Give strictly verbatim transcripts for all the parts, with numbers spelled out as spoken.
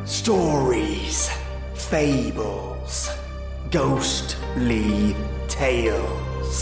Stories, fables, ghostly tales.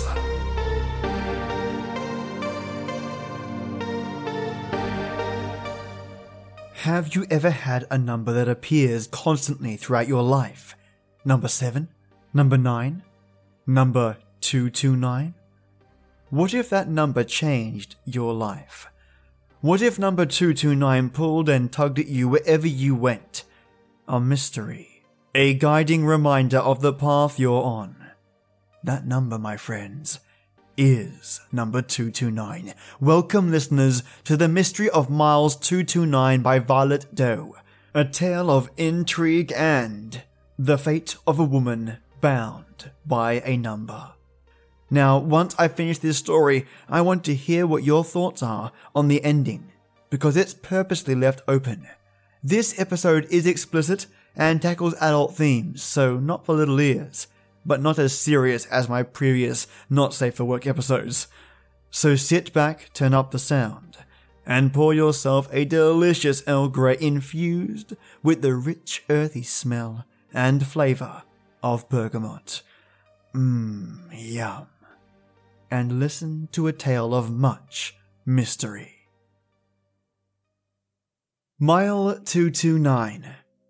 Have you ever had a number that appears constantly throughout your life? Number seven? Number nine? Number two two nine? What if that number changed your life? What if number two two nine pulled and tugged at you wherever you went? A mystery. A guiding reminder of the path you're on. That number, my friends, is number two two nine. Welcome, listeners, to the Mystery of Miles two two nine by Violet Doe. A tale of intrigue and the fate of a woman bound by a number. Now, once I finish this story, I want to hear what your thoughts are on the ending, because it's purposely left open. This episode is explicit and tackles adult themes, so not for little ears, but not as serious as my previous Not Safe for Work episodes. So sit back, turn up the sound, and pour yourself a delicious Earl Grey infused with the rich earthy smell and flavour of bergamot. Mmm, yum. And listen to a tale of much mystery. Mile two two nine.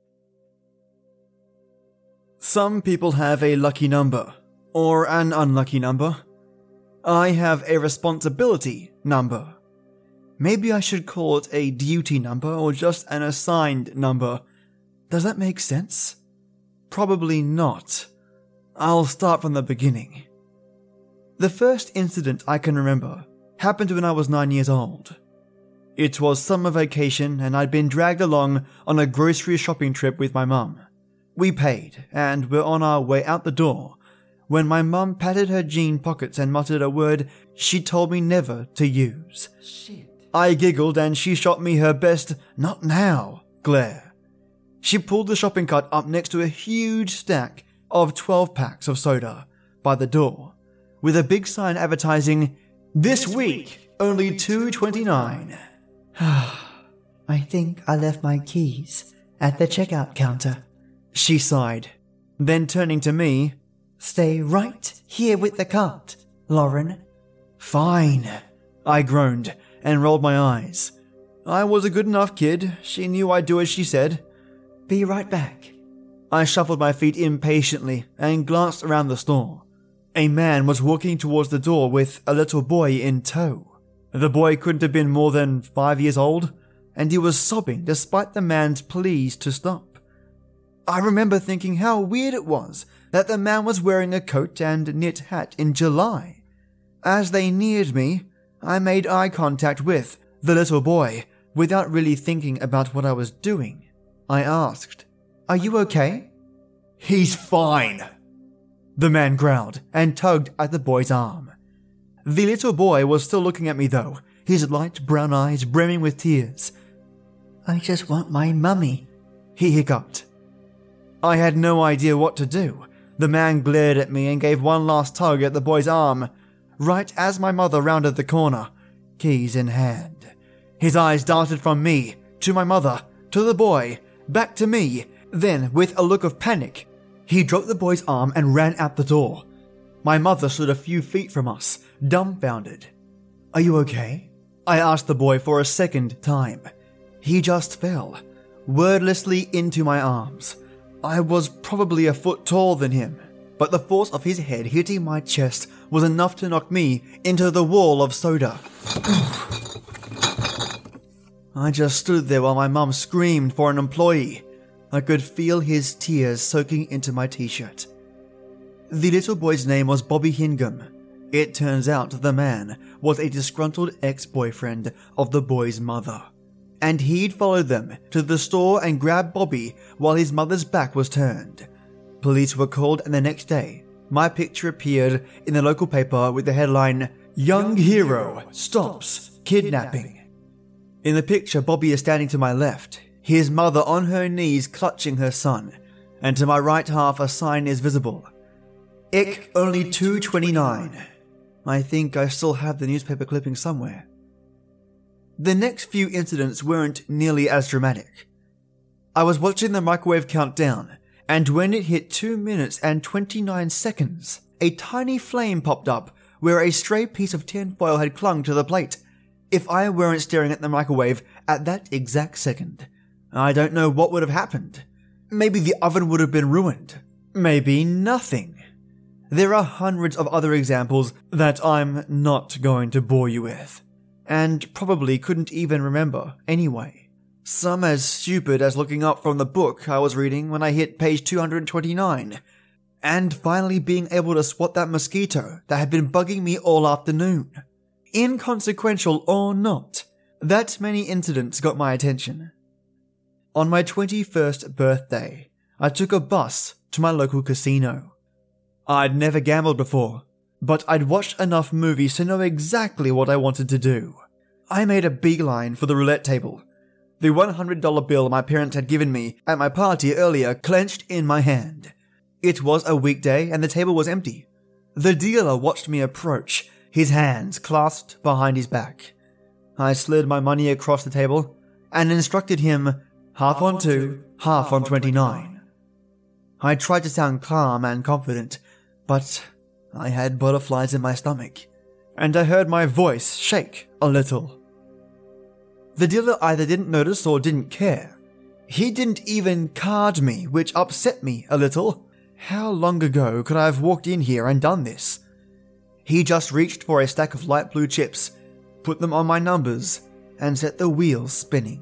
Some people have a lucky number, or an unlucky number. I have a responsibility number. Maybe I should call it a duty number or just an assigned number. Does that make sense? Probably not. I'll start from the beginning. The first incident I can remember happened when I was nine years old. It was summer vacation and I'd been dragged along on a grocery shopping trip with my mum. We paid and were on our way out the door when my mum patted her jean pockets and muttered a word she told me never to use. Shit. I giggled and she shot me her best "not now" glare. She pulled the shopping cart up next to a huge stack of twelve packs of soda by the door, with a big sign advertising, "This week, only two twenty-nine. I think I left my keys at the checkout counter. She sighed. Then turning to me, Stay right here with the cart, Lauren. Fine, I groaned and rolled my eyes. I was a good enough kid. She knew I'd do as she said. Be right back. I shuffled my feet impatiently and glanced around the store. A man was walking towards the door with a little boy in tow. The boy couldn't have been more than five years old, and he was sobbing despite the man's pleas to stop. I remember thinking how weird it was that the man was wearing a coat and knit hat in July. As they neared me, I made eye contact with the little boy without really thinking about what I was doing. I asked, "Are you okay?" "He's fine," the man growled and tugged at the boy's arm. The little boy was still looking at me though, his light brown eyes brimming with tears. I just want my mummy, he hiccuped. I had no idea what to do. The man glared at me and gave one last tug at the boy's arm, right as my mother rounded the corner, keys in hand. His eyes darted from me, to my mother, to the boy, back to me. Then, with a look of panic, he dropped the boy's arm and ran out the door. My mother stood a few feet from us, dumbfounded. "Are you okay?" I asked the boy for a second time. He just fell, wordlessly into my arms. I was probably a foot taller than him, but the force of his head hitting my chest was enough to knock me into the wall of soda. I just stood there while my mum screamed for an employee. I could feel his tears soaking into my t-shirt. The little boy's name was Bobby Hingham. It turns out the man was a disgruntled ex-boyfriend of the boy's mother, and he'd followed them to the store and grabbed Bobby while his mother's back was turned. Police were called, and the next day, my picture appeared in the local paper with the headline, "Young Hero Stops Kidnapping." In the picture, Bobby is standing to my left, his mother on her knees clutching her son, and to my right half a sign is visible. Ick only two twenty-nine. I think I still have the newspaper clipping somewhere. The next few incidents weren't nearly as dramatic. I was watching the microwave countdown, and when it hit two minutes and twenty-nine seconds, a tiny flame popped up where a stray piece of tinfoil had clung to the plate. If I weren't staring at the microwave at that exact second, I don't know what would have happened. Maybe the oven would have been ruined. Maybe nothing. There are hundreds of other examples that I'm not going to bore you with, and probably couldn't even remember anyway. Some as stupid as looking up from the book I was reading when I hit page two hundred twenty-nine, and finally being able to swat that mosquito that had been bugging me all afternoon. Inconsequential or not, that many incidents got my attention. On my twenty-first birthday, I took a bus to my local casino. I'd never gambled before, but I'd watched enough movies to know exactly what I wanted to do. I made a beeline for the roulette table. The one hundred dollar bill my parents had given me at my party earlier clenched in my hand. It was a weekday and the table was empty. The dealer watched me approach, his hands clasped behind his back. I slid my money across the table and instructed him half on two, half on twenty-nine. I tried to sound calm and confident, but I had butterflies in my stomach, and I heard my voice shake a little. The dealer either didn't notice or didn't care. He didn't even card me, which upset me a little. How long ago could I have walked in here and done this? He just reached for a stack of light blue chips, put them on my numbers, and set the wheels spinning.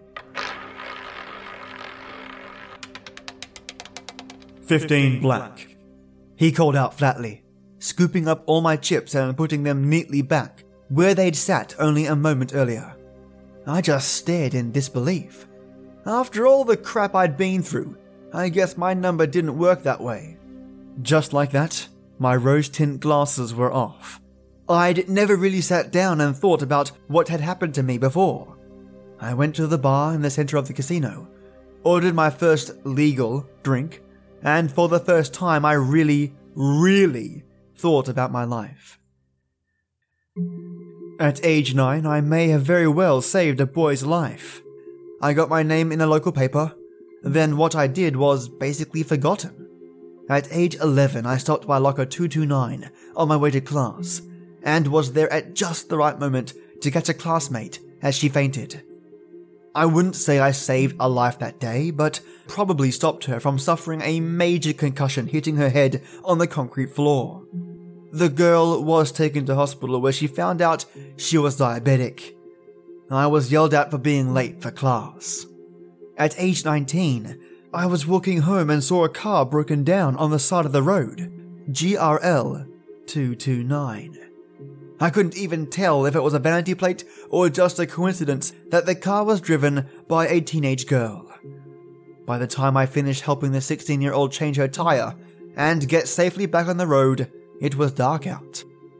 Fifteen black, he called out flatly, scooping up all my chips and putting them neatly back where they'd sat only a moment earlier. I just stared in disbelief. After all the crap I'd been through, I guess my number didn't work that way. Just like that, my rose-tint glasses were off. I'd never really sat down and thought about what had happened to me before. I went to the bar in the center of the casino, ordered my first legal drink, and for the first time I really, really thought about my life. At age nine, I may have very well saved a boy's life. I got my name in a local paper, then what I did was basically forgotten. At age eleven, I stopped by locker two two nine on my way to class, and was there at just the right moment to catch a classmate as she fainted. I wouldn't say I saved a life that day, but probably stopped her from suffering a major concussion hitting her head on the concrete floor. The girl was taken to hospital where she found out she was diabetic. I was yelled at for being late for class. At age nineteen, I was walking home and saw a car broken down on the side of the road. G R L two two nine. I couldn't even tell if it was a vanity plate or just a coincidence that the car was driven by a teenage girl. By the time I finished helping the sixteen-year-old change her tire and get safely back on the road, it was dark out.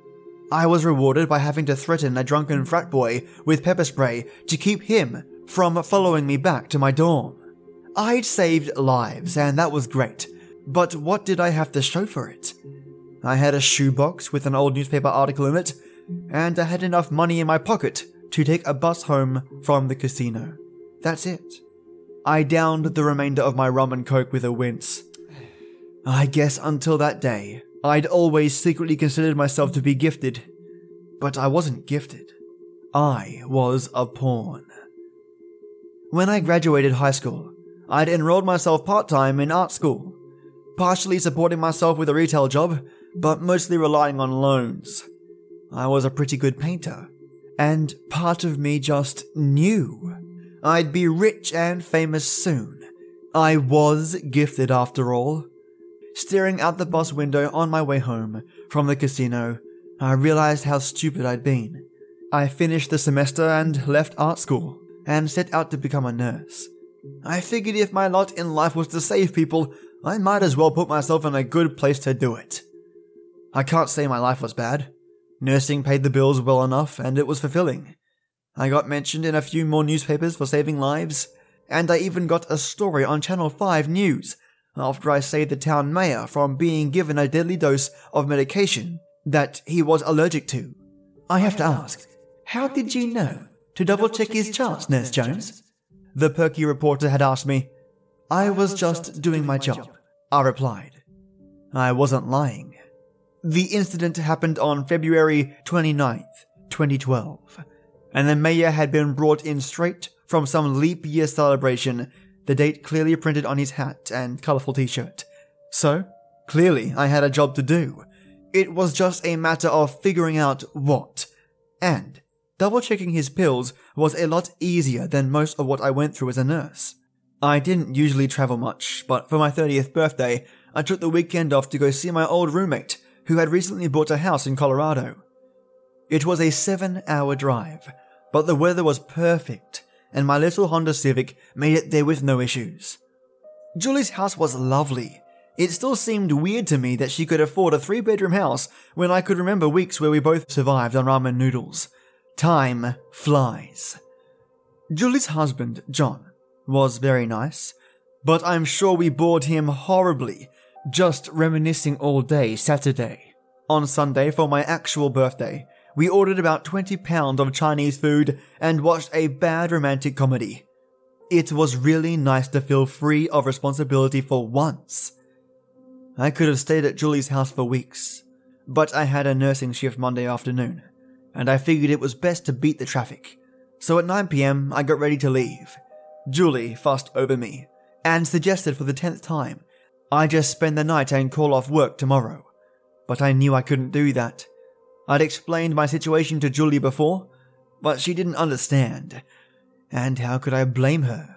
I was rewarded by having to threaten a drunken frat boy with pepper spray to keep him from following me back to my dorm. I'd saved lives, and that was great, but what did I have to show for it? I had a shoebox with an old newspaper article in it, and I had enough money in my pocket to take a bus home from the casino. That's it. I downed the remainder of my rum and coke with a wince. I guess until that day, I'd always secretly considered myself to be gifted, but I wasn't gifted. I was a pawn. When I graduated high school, I'd enrolled myself part-time in art school, partially supporting myself with a retail job, but mostly relying on loans. I was a pretty good painter, and part of me just knew I'd be rich and famous soon. I was gifted after all. Staring out the bus window on my way home from the casino, I realized how stupid I'd been. I finished the semester and left art school, and set out to become a nurse. I figured if my lot in life was to save people, I might as well put myself in a good place to do it. I can't say my life was bad. Nursing paid the bills well enough, and it was fulfilling. I got mentioned in a few more newspapers for saving lives, and I even got a story on Channel five News after I saved the town mayor from being given a deadly dose of medication that he was allergic to. I have to ask, how did you know to double-check his charts, Nurse Jones? The perky reporter had asked me. I was just doing my job, I replied. I wasn't lying. The incident happened on February twenty-ninth, twenty twelve, and the mayor had been brought in straight from some leap year celebration, the date clearly printed on his hat and colourful t-shirt. So, clearly I had a job to do. It was just a matter of figuring out what. And double-checking his pills was a lot easier than most of what I went through as a nurse. I didn't usually travel much, but for my thirtieth birthday, I took the weekend off to go see my old roommate, who had recently bought a house in Colorado. It was a seven-hour drive, but the weather was perfect, and my little Honda Civic made it there with no issues. Julie's house was lovely. It still seemed weird to me that she could afford a three-bedroom house when I could remember weeks where we both survived on ramen noodles. Time flies. Julie's husband, John, was very nice, but I'm sure we bored him horribly, just reminiscing all day Saturday. On Sunday, for my actual birthday, we ordered about twenty pounds of Chinese food and watched a bad romantic comedy. It was really nice to feel free of responsibility for once. I could have stayed at Julie's house for weeks, but I had a nursing shift Monday afternoon, and I figured it was best to beat the traffic. So at nine p.m, I got ready to leave. Julie fussed over me, and suggested for the tenth time I just spend the night and call off work tomorrow. But I knew I couldn't do that. I'd explained my situation to Julie before, but she didn't understand. And how could I blame her?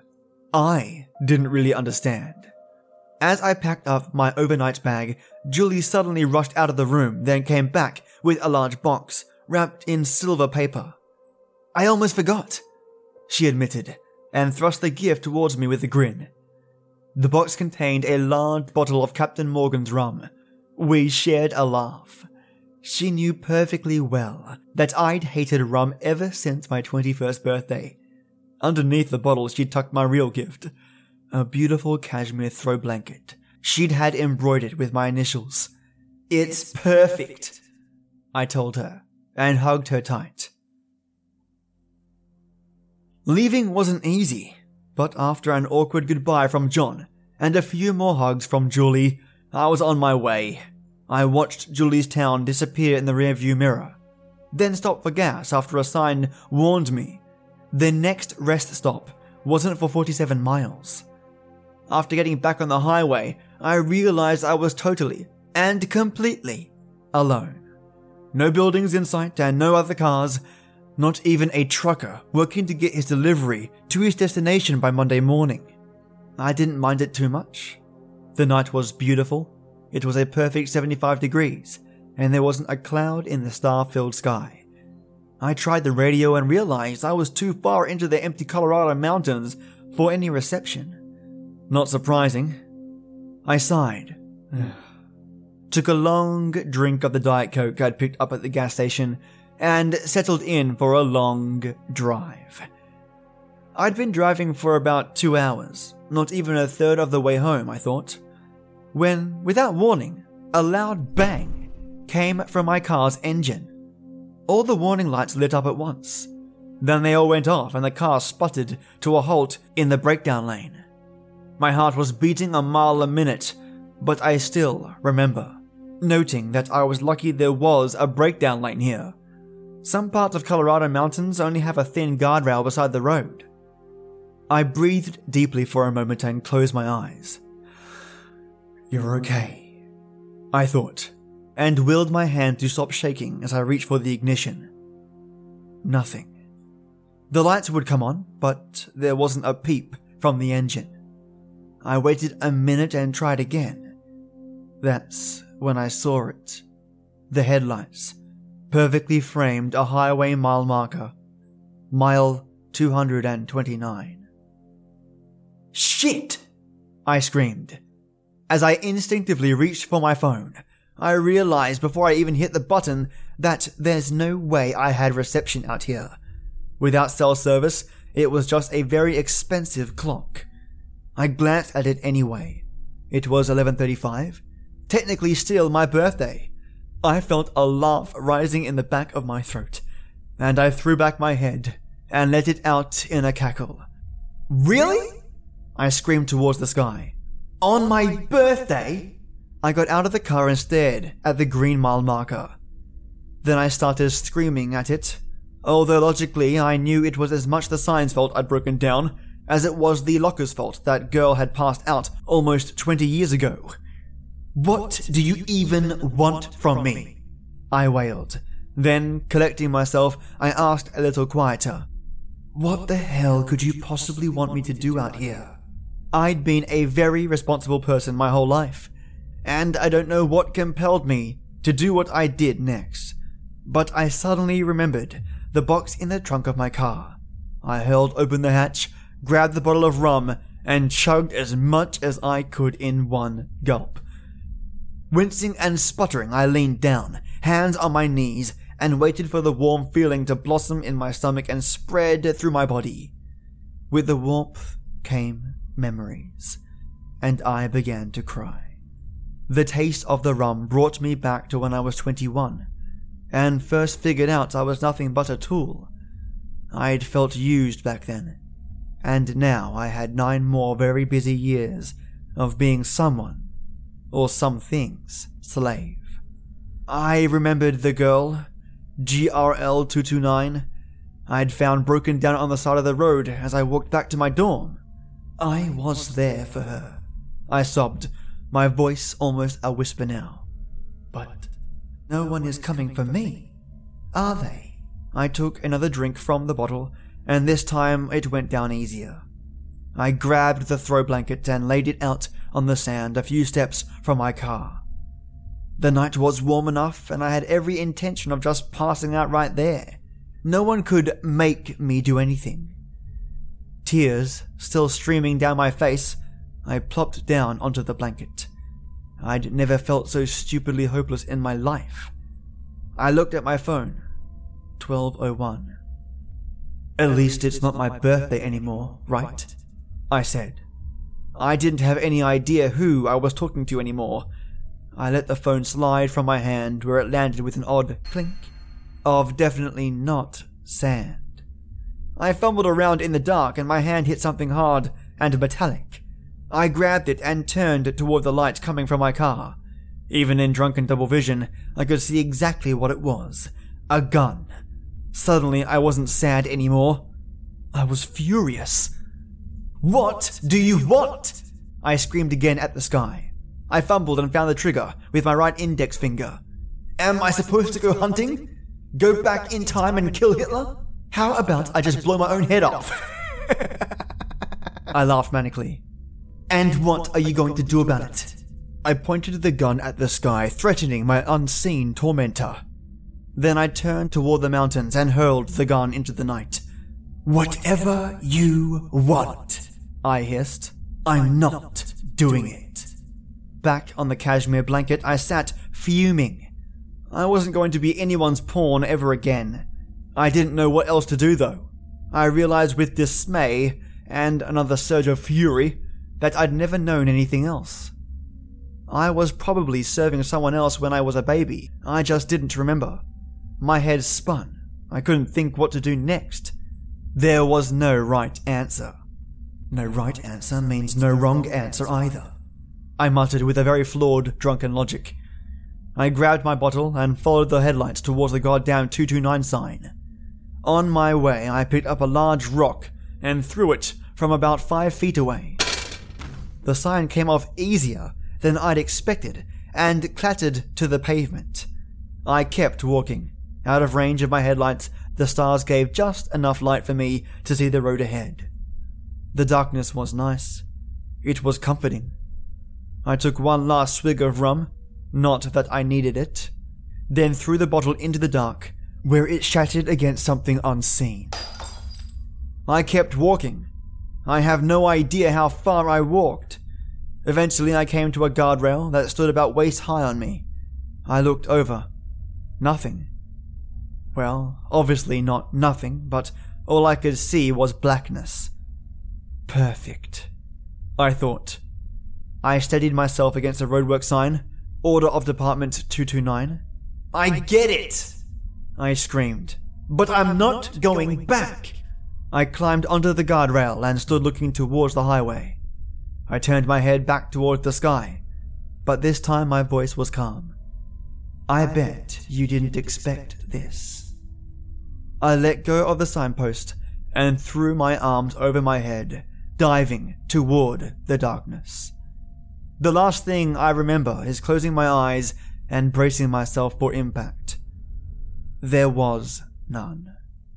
I didn't really understand. As I packed up my overnight bag, Julie suddenly rushed out of the room, then came back with a large box wrapped in silver paper. I almost forgot, she admitted, and thrust the gift towards me with a grin. The box contained a large bottle of Captain Morgan's rum. We shared a laugh. She knew perfectly well that I'd hated rum ever since my twenty-first birthday. Underneath the bottle she tucked my real gift, a beautiful cashmere throw blanket she'd had embroidered with my initials. "It's perfect," I told her, and hugged her tight. Leaving wasn't easy, but after an awkward goodbye from John and a few more hugs from Julie, I was on my way. I watched Julie's town disappear in the rearview mirror, then stopped for gas after a sign warned me the next rest stop wasn't for forty-seven miles. After getting back on the highway, I realized I was totally and completely alone. No buildings in sight and no other cars, not even a trucker working to get his delivery to his destination by Monday morning. I didn't mind it too much. The night was beautiful. It was a perfect seventy-five degrees, and there wasn't a cloud in the star-filled sky. I tried the radio and realized I was too far into the empty Colorado mountains for any reception. Not surprising. I sighed, took a long drink of the Diet Coke I'd picked up at the gas station, and settled in for a long drive. I'd been driving for about two hours, not even a third of the way home, I thought, when, without warning, a loud bang came from my car's engine. All the warning lights lit up at once. Then they all went off and the car sputtered to a halt in the breakdown lane. My heart was beating a mile a minute, but I still remember noting that I was lucky there was a breakdown lane here. Some parts of Colorado mountains only have a thin guardrail beside the road. I breathed deeply for a moment and closed my eyes. "You're okay," I thought, and willed my hand to stop shaking as I reached for the ignition. Nothing. The lights would come on, but there wasn't a peep from the engine. I waited a minute and tried again. That's when I saw it. The headlights perfectly framed a highway mile marker. Mile two hundred twenty-nine. "Shit!" I screamed. As I instinctively reached for my phone, I realized before I even hit the button that there's no way I had reception out here. Without cell service, it was just a very expensive clock. I glanced at it anyway. It was eleven thirty-five, technically still my birthday. I felt a laugh rising in the back of my throat, and I threw back my head and let it out in a cackle. "Really?" I screamed towards the sky. On my birthday? I got out of the car and stared at the green mile marker. Then I started screaming at it, although logically I knew it was as much the sign's fault I'd broken down as it was the locker's fault that girl had passed out almost twenty years ago. What do you even want from me? I wailed. Then, collecting myself, I asked a little quieter. What the hell could you possibly want me to do out here? I'd been a very responsible person my whole life, and I don't know what compelled me to do what I did next, but I suddenly remembered the box in the trunk of my car. I held open the hatch, grabbed the bottle of rum, and chugged as much as I could in one gulp. Wincing and sputtering, I leaned down, hands on my knees, and waited for the warm feeling to blossom in my stomach and spread through my body. With the warmth came memories, and I began to cry. The taste of the rum brought me back to when I was twenty-one, and first figured out I was nothing but a tool. I'd felt used back then, and now I had nine more very busy years of being someone, or something's slave. I remembered the girl, G R L two two nine, I'd found broken down on the side of the road as I walked back to my dorm. I was there for her. I sobbed, my voice almost a whisper now. But no one is coming for me, are they? I took another drink from the bottle, and this time it went down easier. I grabbed the throw blanket and laid it out on the sand a few steps from my car. The night was warm enough, and I had every intention of just passing out right there. No one could make me do anything. Tears still streaming down my face, I plopped down onto the blanket. I'd never felt so stupidly hopeless in my life. I looked at my phone. twelve oh one. At least it's not my birthday anymore, right? I said. I didn't have any idea who I was talking to anymore. I let the phone slide from my hand where it landed with an odd clink of definitely not sand. I fumbled around in the dark and my hand hit something hard and metallic. I grabbed it and turned toward the light coming from my car. Even in drunken double vision, I could see exactly what it was. A gun. Suddenly, I wasn't sad anymore. I was furious. What do you want? I screamed again at the sky. I fumbled and found the trigger with my right index finger. Am I supposed to go hunting? Go back in time and kill Hitler? How about I just blow my own head off? I laughed manically. And what are you going to do about it? I pointed the gun at the sky, threatening my unseen tormentor. Then I turned toward the mountains and hurled the gun into the night. Whatever you want, I hissed. I'm not doing it. Back on the cashmere blanket, I sat fuming. I wasn't going to be anyone's pawn ever again. I didn't know what else to do, though. I realized with dismay and another surge of fury that I'd never known anything else. I was probably serving someone else when I was a baby. I just didn't remember. My head spun. I couldn't think what to do next. There was no right answer. No right answer means no wrong answer either, I muttered with a very flawed, drunken logic. I grabbed my bottle and followed the headlights towards the goddamn two two nine sign. On my way, I picked up a large rock and threw it from about five feet away. The sign came off easier than I'd expected and clattered to the pavement. I kept walking. Out of range of my headlights, the stars gave just enough light for me to see the road ahead. The darkness was nice. It was comforting. I took one last swig of rum, not that I needed it, then threw the bottle into the dark, where it shattered against something unseen. I kept walking. I have no idea how far I walked. Eventually I came to a guardrail that stood about waist high on me. I looked over. Nothing. Well, obviously not nothing, but all I could see was blackness. Perfect, I thought. I steadied myself against a roadwork sign, Order of Department two two nine. I get it, I screamed, but I'm not going back. I climbed onto the guardrail and stood looking towards the highway. I turned my head back towards the sky, but this time my voice was calm. I bet you didn't expect this. I let go of the signpost and threw my arms over my head, diving toward the darkness. The last thing I remember is closing my eyes and bracing myself for impact. There was none.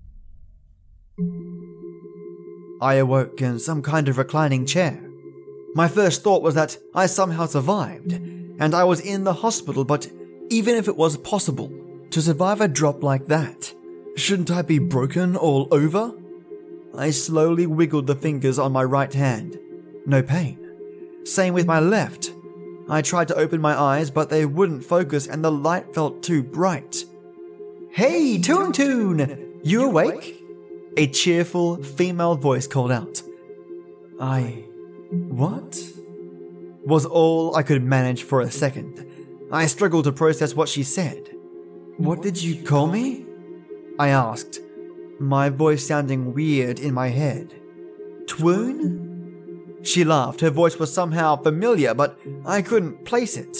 I awoke in some kind of reclining chair. My first thought was that I somehow survived, and I was in the hospital, but even if it was possible to survive a drop like that, shouldn't I be broken all over? I slowly wiggled the fingers on my right hand. No pain. Same with my left. I tried to open my eyes, but they wouldn't focus and the light felt too bright. "Hey, Toon Toon! You awake?" A cheerful female voice called out. I... what? Was all I could manage for a second. I struggled to process what she said. "What did you call me?" I asked, my voice sounding weird in my head. "Twoon?" She laughed. Her voice was somehow familiar, but I couldn't place it.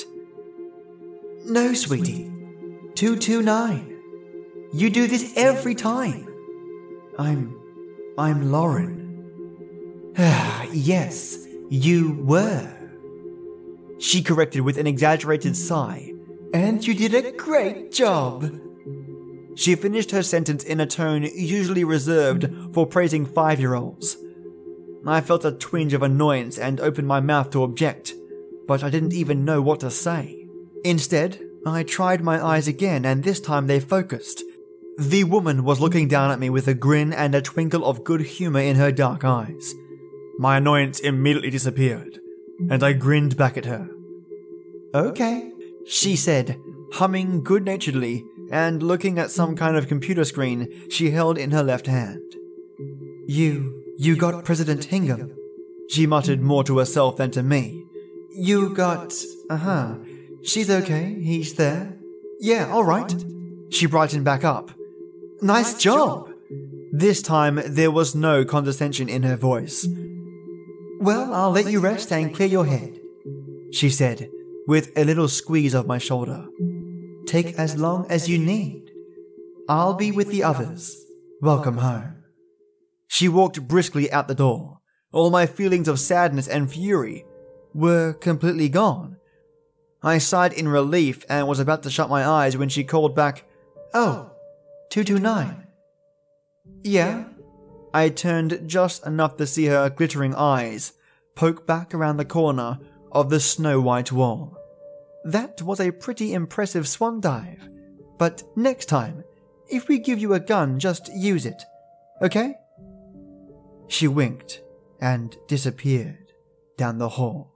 "No, sweetie. two two nine. You do this every time." I'm... I'm Lauren." "Yes, you were." She corrected with an exaggerated sigh. "And you did a great job." She finished her sentence in a tone usually reserved for praising five-year-olds. I felt a twinge of annoyance and opened my mouth to object, but I didn't even know what to say. Instead, I tried my eyes again, and this time they focused. The woman was looking down at me with a grin and a twinkle of good humor in her dark eyes. My annoyance immediately disappeared, and I grinned back at her. "Okay," she said, humming good-naturedly and looking at some kind of computer screen she held in her left hand. You... You got President Hingham," she muttered more to herself than to me. "You got... uh-huh. She's okay, he's there." "Yeah, alright." She brightened back up. "Nice job." This time there was no condescension in her voice. "Well, I'll let you rest and clear your head," she said, with a little squeeze of my shoulder. "Take as long as you need. I'll be with the others. Welcome home." She walked briskly out the door. All my feelings of sadness and fury were completely gone. I sighed in relief and was about to shut my eyes when she called back, "Oh, two two nine. "Yeah?" I turned just enough to see her glittering eyes poke back around the corner of the snow-white wall. "That was a pretty impressive swan dive. But next time, if we give you a gun, just use it. Okay?" She winked and disappeared down the hall.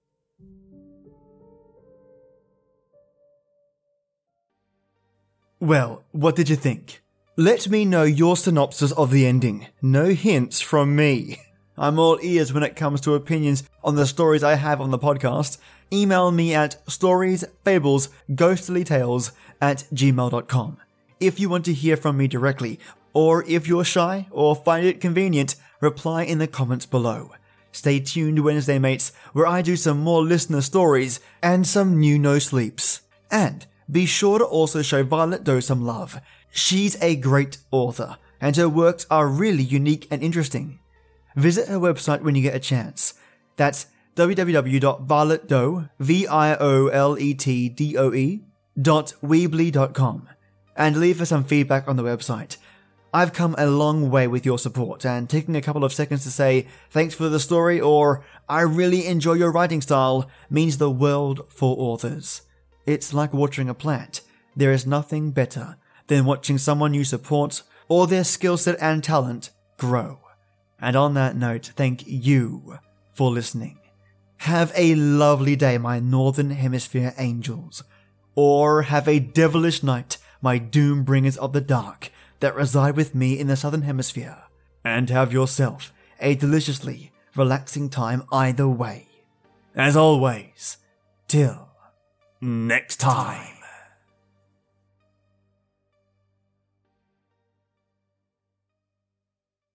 Well, what did you think? Let me know your synopsis of the ending. No hints from me. I'm all ears when it comes to opinions on the stories I have on the podcast. Email me at storiesfablesghostlytales at gmail dot com if you want to hear from me directly, or if you're shy or find it convenient, reply in the comments below. Stay tuned Wednesday, mates, where I do some more listener stories and some new no sleeps. And be sure to also show Violet Doe some love. She's a great author, and her works are really unique and interesting. Visit her website when you get a chance. That's w w w dot violet doe, V I O L E T D O E, dot weebly dot com, and leave her some feedback on the website. I've come a long way with your support, and taking a couple of seconds to say thanks for the story or I really enjoy your writing style means the world for authors. It's like watering a plant. There is nothing better than watching someone you support or their skill set and talent grow. And on that note, thank you for listening. Have a lovely day, my Northern Hemisphere angels. Or have a devilish night, my doom bringers of the dark that reside with me in the Southern Hemisphere. And have yourself a deliciously relaxing time either way. As always, till next time.